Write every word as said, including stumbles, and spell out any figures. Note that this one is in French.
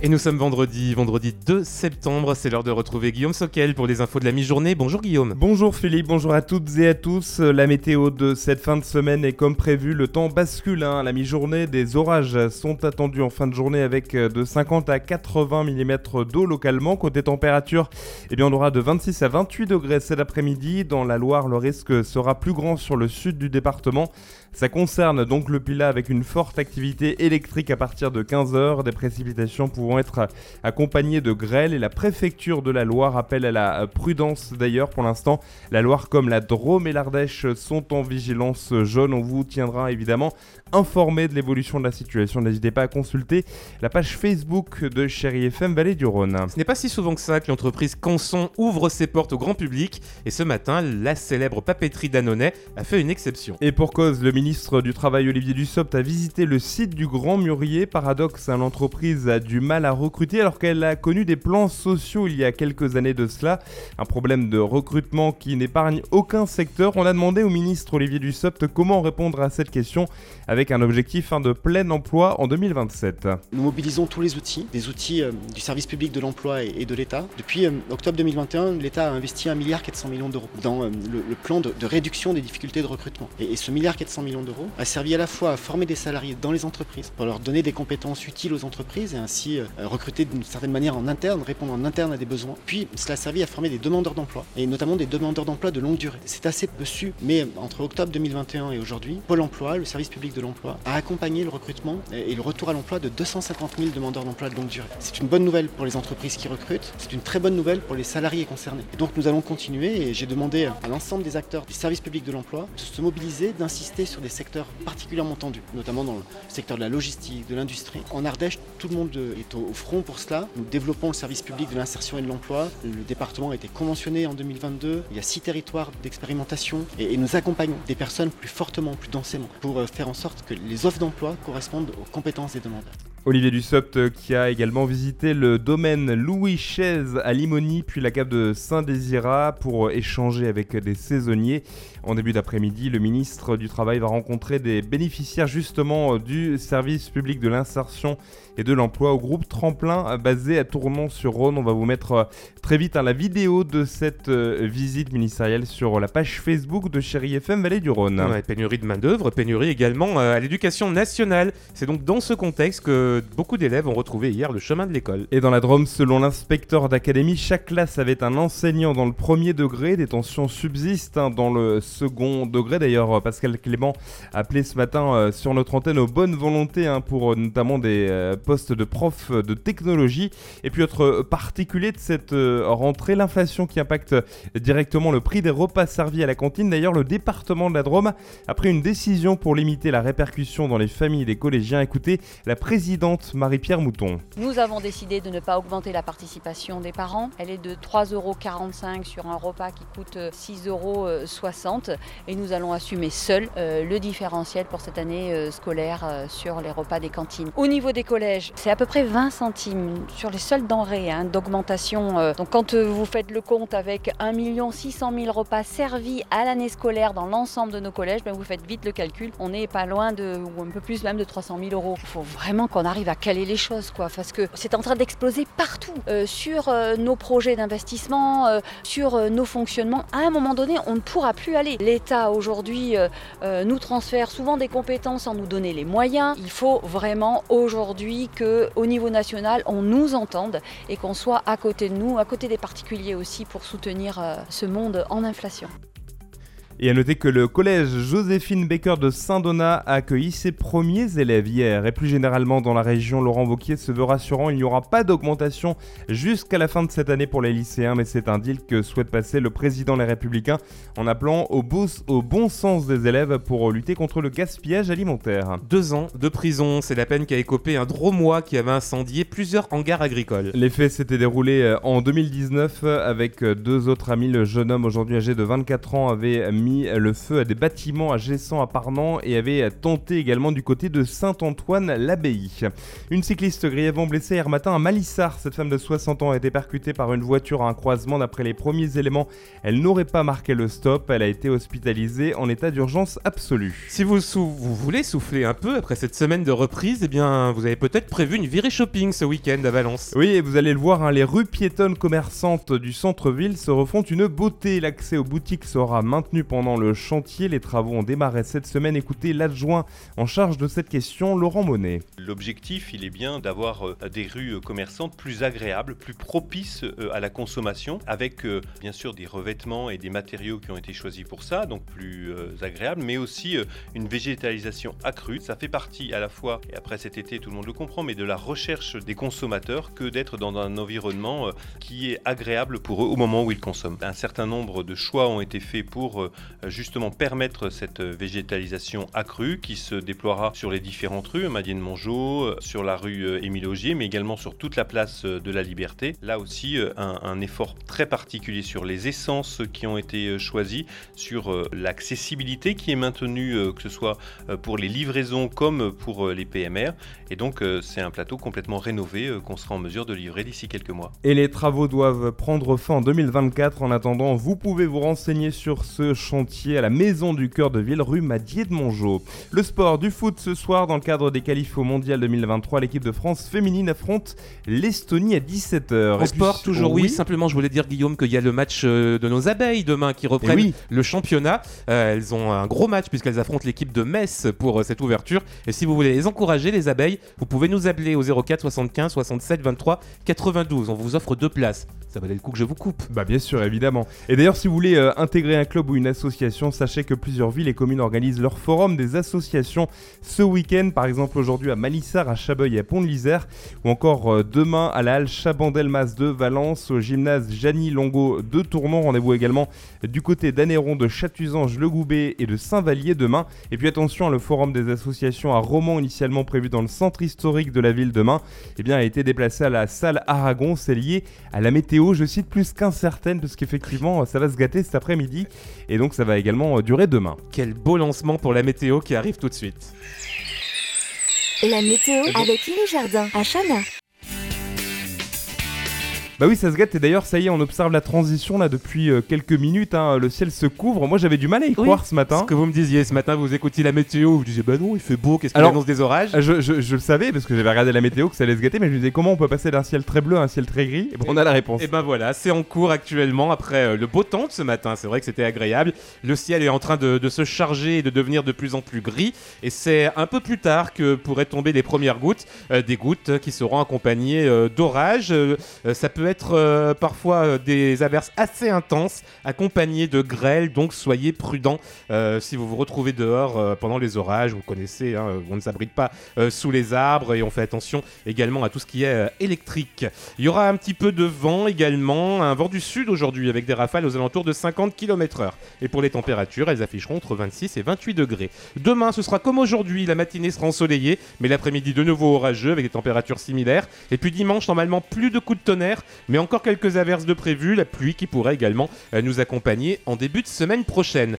Et nous sommes vendredi, vendredi deux septembre, c'est l'heure de retrouver Guillaume Soquel pour les infos de la mi-journée. Bonjour Guillaume. Bonjour Philippe, bonjour à toutes et à tous. La météo de cette fin de semaine est comme prévu, le temps bascule hein. À la mi-journée, des orages sont attendus en fin de journée avec de cinquante à quatre-vingts millimètres d'eau localement. Côté température, eh bien on aura de vingt-six à vingt-huit degrés cet après-midi. Dans la Loire, le risque sera plus grand sur le sud du département. Ça concerne donc le Pilat avec une forte activité électrique à partir de quinze heures, des précipitations pouvant être accompagnées de grêle et la préfecture de la Loire appelle à la prudence d'ailleurs. Pour l'instant, la Loire comme la Drôme et l'Ardèche sont en vigilance jaune. On vous tiendra évidemment informé de l'évolution de la situation. N'hésitez pas à consulter la page Facebook de Chérie F M Vallée du Rhône. Ce n'est pas si souvent que ça que l'entreprise Canson ouvre ses portes au grand public et ce matin, la célèbre papeterie Dannonay a fait une exception. Et pour cause, le ministre du Travail Olivier Dussopt a visité le site du Grand Mûrier. Paradoxe, hein, l'entreprise a du mal à recruter alors qu'elle a connu des plans sociaux il y a quelques années de cela. Un problème de recrutement qui n'épargne aucun secteur. On a demandé au ministre Olivier Dussopt comment répondre à cette question avec un objectif hein, de plein emploi en deux mille vingt-sept. Nous mobilisons tous les outils, des outils euh, du service public de l'emploi et, et de l'État. Depuis euh, octobre deux mille vingt et un, l'État a investi un milliard quatre cents millions d'euros dans euh, le, le plan de, de réduction des difficultés de recrutement. Et, et ce milliard quatre cents millions d'euros a servi à la fois à former des salariés dans les entreprises pour leur donner des compétences utiles aux entreprises et ainsi euh, recruter d'une certaine manière en interne, répondre en interne à des besoins. Puis cela a servi à former des demandeurs d'emploi et notamment des demandeurs d'emploi de longue durée. C'est assez peu su, mais entre octobre deux mille vingt et un et aujourd'hui, Pôle emploi, le service public de l'emploi, a accompagné le recrutement et le retour à l'emploi de deux cent cinquante mille demandeurs d'emploi de longue durée. C'est une bonne nouvelle pour les entreprises qui recrutent, c'est une très bonne nouvelle pour les salariés concernés. Et donc nous allons continuer et j'ai demandé à l'ensemble des acteurs du service public de l'emploi de se mobiliser, d'insister sur des secteurs particulièrement tendus, notamment dans le secteur de la logistique, de l'industrie. En Ardèche, tout le monde est au front pour cela. Nous développons le service public de l'insertion et de l'emploi. Le département a été conventionné en deux mille vingt-deux. Il y a six territoires d'expérimentation et, et nous accompagnons des personnes plus fortement, plus densément pour faire en sorte que les offres d'emploi correspondent aux compétences des demandeurs. Olivier Dussopt qui a également visité le domaine Louis Chaise à Limony puis la cave de Saint-Désirat pour échanger avec des saisonniers. En début d'après-midi, le ministre du Travail va rencontrer des bénéficiaires justement du service public de l'insertion et de l'emploi au groupe Tremplin basé à Tournon-sur-Rhône. On va vous mettre très vite hein, la vidéo de cette euh, visite ministérielle sur la page Facebook de Chérie F M Vallée du Rhône. Ouais, pénurie de main-d'œuvre, pénurie également euh, à l'éducation nationale. C'est donc dans ce contexte que beaucoup d'élèves ont retrouvé hier le chemin de l'école. Et dans la Drôme, selon l'inspecteur d'académie, chaque classe avait un enseignant dans le premier degré. Des tensions subsistent hein, dans le second degré. D'ailleurs, Pascal Clément a appelé ce matin euh, sur notre antenne aux bonnes volontés hein, pour euh, notamment des euh, postes de profs de technologie. Et puis autre particulier de cette euh, rentrée, l'inflation qui impacte directement le prix des repas servis à la cantine. D'ailleurs, le département de la Drôme a pris une décision pour limiter la répercussion dans les familles des collégiens. Écoutez la présidente Marie-Pierre Mouton. Nous avons décidé de ne pas augmenter la participation des parents. Elle est de trois euros quarante-cinq sur un repas qui coûte six euros soixante et nous allons assumer seuls euh, le différentiel pour cette année euh, scolaire euh, sur les repas des cantines. Au niveau des collèges, c'est à peu près vingt centimes sur les seules denrées hein, d'augmentation. Euh, donc quand euh, vous faites le compte avec un million six cent mille repas servis à l'année scolaire dans l'ensemble de nos collèges, ben vous faites vite le calcul. On n'est pas loin de, ou un peu plus même de trois cent mille euros. Il faut vraiment qu'on arrive à caler les choses, quoi, parce que c'est en train d'exploser partout, euh, sur euh, nos projets d'investissement, euh, sur euh, nos fonctionnements. À un moment donné, on ne pourra plus aller. L'État aujourd'hui euh, euh, nous transfère souvent des compétences sans nous donner les moyens. Il faut vraiment aujourd'hui qu'au niveau national, on nous entende et qu'on soit à côté de nous, à côté des particuliers aussi, pour soutenir euh, ce monde en inflation. Et à noter que le collège Joséphine Baker de Saint-Donat a accueilli ses premiers élèves hier. Et plus généralement dans la région, Laurent Wauquiez se veut rassurant, il n'y aura pas d'augmentation jusqu'à la fin de cette année pour les lycéens. Mais c'est un deal que souhaite passer le président Les Républicains en appelant au, beau, au bon sens des élèves pour lutter contre le gaspillage alimentaire. Deux ans de prison, c'est la peine qu'a écopé un Dromois qui avait incendié plusieurs hangars agricoles. Les faits s'étaient déroulés en deux mille dix-neuf avec deux autres amis. Le jeune homme aujourd'hui âgé de vingt-quatre ans avait mis mis le feu à des bâtiments à Gessan à Parnant et avait tenté également du côté de Saint-Antoine-l'Abbaye. Une cycliste grièvement blessée hier matin à Malissard. Cette femme de soixante ans a été percutée par une voiture à un croisement. D'après les premiers éléments, elle n'aurait pas marqué le stop. Elle a été hospitalisée en état d'urgence absolue. Si vous, sou- vous voulez souffler un peu après cette semaine de reprise, eh bien, vous avez peut-être prévu une virée shopping ce week-end à Valence. Oui, et vous allez le voir, hein, les rues piétonnes commerçantes du centre-ville se refont une beauté. L'accès aux boutiques sera maintenu pendant le chantier. Les travaux ont démarré cette semaine. Écoutez l'adjoint en charge de cette question, Laurent Monnet. L'objectif, il est bien d'avoir euh, des rues commerçantes plus agréables, plus propices euh, à la consommation, avec euh, bien sûr des revêtements et des matériaux qui ont été choisis pour ça, donc plus euh, agréables, mais aussi euh, une végétalisation accrue. Ça fait partie à la fois, et après cet été tout le monde le comprend, mais de la recherche des consommateurs que d'être dans un environnement euh, qui est agréable pour eux au moment où ils consomment. Un certain nombre de choix ont été faits pour euh, justement permettre cette végétalisation accrue qui se déploiera sur les différentes rues, Madienne Mongeau, sur la rue Émile Augier, mais également sur toute la place de la Liberté. Là aussi, un, un effort très particulier sur les essences qui ont été choisies, sur l'accessibilité qui est maintenue, que ce soit pour les livraisons comme pour les P M R. Et donc, c'est un plateau complètement rénové qu'on sera en mesure de livrer d'ici quelques mois. Et les travaux doivent prendre fin en deux mille vingt-quatre. En attendant, vous pouvez vous renseigner sur ce chantier à la Maison du Cœur de Ville, rue Madier de Mongeau. Le sport, du foot ce soir, dans le cadre des qualifs au Mondial deux mille vingt-trois, l'équipe de France féminine affronte l'Estonie à dix-sept heures. En sport, puis, toujours oui. oui. Simplement, je voulais dire, Guillaume, qu'il y a le match euh, de nos abeilles demain qui reprennent oui. le championnat. Euh, elles ont un gros match puisqu'elles affrontent l'équipe de Metz pour euh, cette ouverture. Et si vous voulez les encourager, les abeilles, vous pouvez nous appeler au zéro quatre soixante-quinze soixante-sept vingt-trois quatre-vingt-douze. On vous offre deux places. Ça valait le coup que je vous coupe. Bah bien sûr, évidemment. Et d'ailleurs, si vous voulez euh, intégrer un club ou une association, sachez que plusieurs villes et communes organisent leur forum des associations ce week-end. Par exemple, aujourd'hui à Malissard, à Chabeuil et à Pont-de-l'Isère. Ou encore euh, demain à la halle Chabandelmas de Valence, au gymnase Jany Longo de Tournon. Rendez-vous également du côté d'Anneyron, de Chatuzange-le-Goubet et de Saint-Vallier demain. Et puis attention, le forum des associations à Romans, initialement prévu dans le centre historique de la ville demain, eh bien, a été déplacé à la salle Aragon. C'est lié à la météo. Je cite plus qu'incertaine parce qu'effectivement ça va se gâter cet après-midi et donc ça va également durer demain. Quel beau lancement pour la météo qui arrive tout de suite. La météo avec Illy Jardin à Chana. Bah oui, ça se gâte et d'ailleurs ça y est, on observe la transition là depuis euh, quelques minutes, hein. Le ciel se couvre. Moi j'avais du mal à y oui, croire ce matin. Ce que vous me disiez ce matin, vous écoutiez la météo, vous disiez bah non il fait beau, qu'est-ce qu'il annonce des orages. je, je, je le savais parce que j'avais regardé la météo que ça allait se gâter, mais je me disais comment on peut passer d'un ciel très bleu à un ciel très gris. Et bon, on a la réponse. Et ben voilà, c'est en cours actuellement après euh, le beau temps de ce matin, c'est vrai que c'était agréable. Le ciel est en train de, de se charger et de devenir de plus en plus gris et c'est un peu plus tard que pourraient tomber les premières gouttes, euh, des gouttes qui seront accompagnées euh, d'orages. Euh, ça peut être euh, parfois euh, des averses assez intenses accompagnées de grêle, donc soyez prudents euh, si vous vous retrouvez dehors euh, pendant les orages. Vous connaissez, hein, on ne s'abrite pas euh, sous les arbres et on fait attention également à tout ce qui est euh, électrique. Il y aura un petit peu de vent également, un vent du sud aujourd'hui avec des rafales aux alentours de cinquante kilomètres heure. Et pour les températures, elles afficheront entre vingt-six et vingt-huit degrés. Demain, ce sera comme aujourd'hui, la matinée sera ensoleillée, mais l'après-midi de nouveau orageux avec des températures similaires. Et puis dimanche, normalement plus de coups de tonnerre, mais encore quelques averses de prévues, la pluie qui pourrait également euh, nous accompagner en début de semaine prochaine.